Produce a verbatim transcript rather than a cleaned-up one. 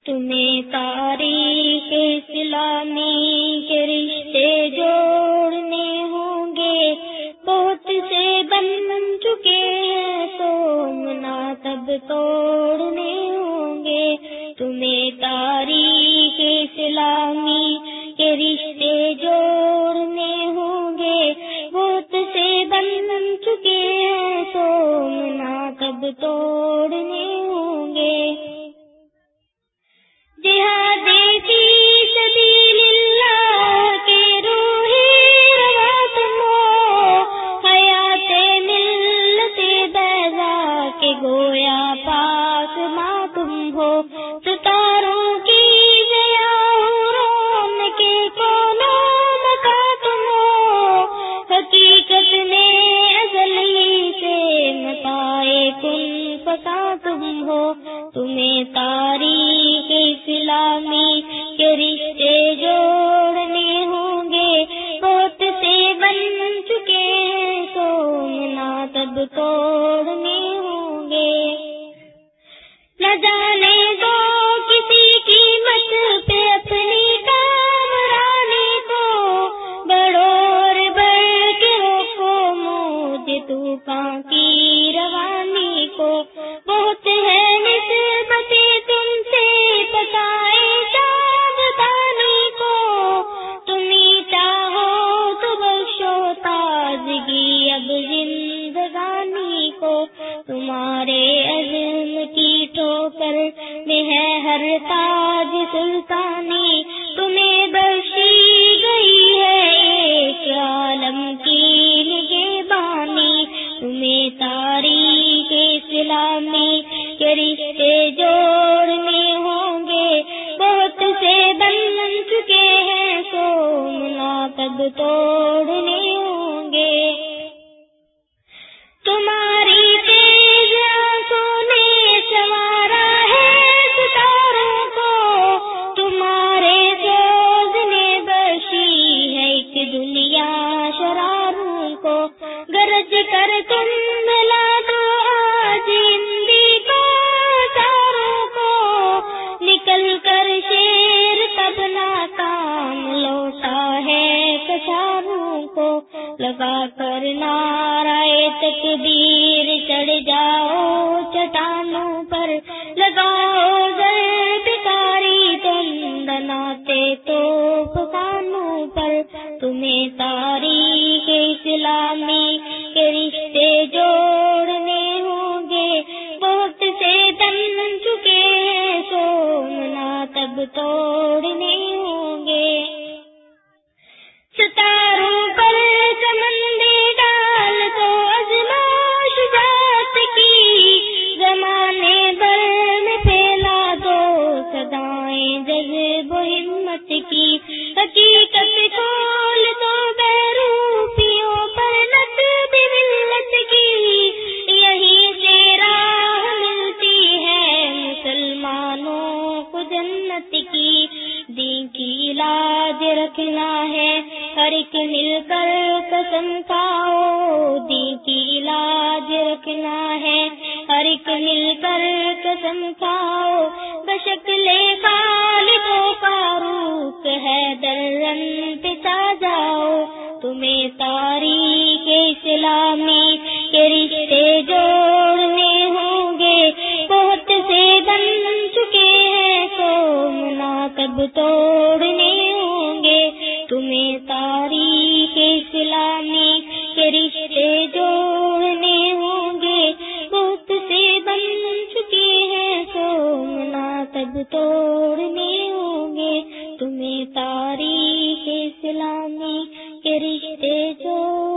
تمہیں تاریخ اسلامی کے رشتے جوڑنے ہوں گے، بہت سے بن چکے ہیں سومنات اب توڑنے ہوں گے۔ تمہیں تاریخ اسلامی کے رشتے جوڑنے ہوں گے، بہت سے بن چکے ہیں سومنات اب توڑنے ہوں گے۔ جہاد فی سبیل اللہ کے روحی روا تم ہو، حیات ملت بیضا کے گویا پاک ماں تم ہو۔ ستاروں کی ضیاء رون کے کونوں مکا تم ہو، حقیقت میں ازلی سے متائے کن فکا تم ہو۔ تمہیں تاریخ اسلامی کے رشتے جوڑنے ہوں گے، بہت سے بن چکے ہیں سومنات اب توڑنے ہوں گے۔ نہ جانے دو کسی قیمت پہ اپنی کامرانی کو، بڑھو اور بڑھ کے روکو موج طوفان کی روانی کو۔ بہت ہے نسبتیں تم سے پتائے چاند دانی کو، تمہیں چاہو تو بخشو تازگی اب زندگانی کو۔ تمہارے عزم کی ٹھوکر میں ہے ہر تاج سلطانی، تمہیں بخشی گئی ہے ایک عالم کی نگہبانی۔ تمہیں تاریخ اسلامی کے رشتے جوڑنے ہوں گے، بہت سے بن چکے ہیں سومنات اب توڑنے ہوں گے۔ تمہاری تیز آنکھوں نے سنوارا ہے ستاروں کو، تمہارے سوز نے بخشی ہے ایک دنیا شراروں کو۔ گرج کر تم ملا دو آج ہندی کو ساروں کو، نکل کر شیر تب ناکام لوٹا ہے کچاروں کو۔ لگا کر نعرہ تکبیر چڑھ جاؤ چٹانوں پر، لگاؤ ضرب کاری دندناتے توپ خانوں پر۔ تمہیں تاریخ اسلامی کے رشتے جوڑنے ہوں گے، بہت سے بن چکے ہیں سومنات اب توڑنے ہوں گے۔ ستاروں پر سمندے ڈال دو ازما شجاعت کی، زمانے بھر میں پھیلا دو صدائیں جذب و ہمت کی۔ حقیقت کھول دو بیروپیوں پر نصب ملت کی، یہیں سے راہ ملتی ہے مسلمانوں کو جنت کی۔ دین کی لاج رکھنا ہے ہر ایک مل کر قسم کھاؤ، دین کی لاج رکھنا ہے ہر ایک مل کر قسم کھاؤ۔ بشکل خالق و فاروق حیدر رن پہ چھا جاؤ۔ تمہیں تاریخ اسلامی کے رشتے جوڑنے ہوں گے، بہت سے بن چکے ہیں سومنات اب توڑنے ہوں گے۔ تمہیں تاریخ اسلامی کے رشتے جوڑنے ہوں گے، بہت سے بن چکے ہیں سومنات اب توڑنے ہوں گے۔ تمہیں تاریخ اسلامی کے رشتے جوڑنے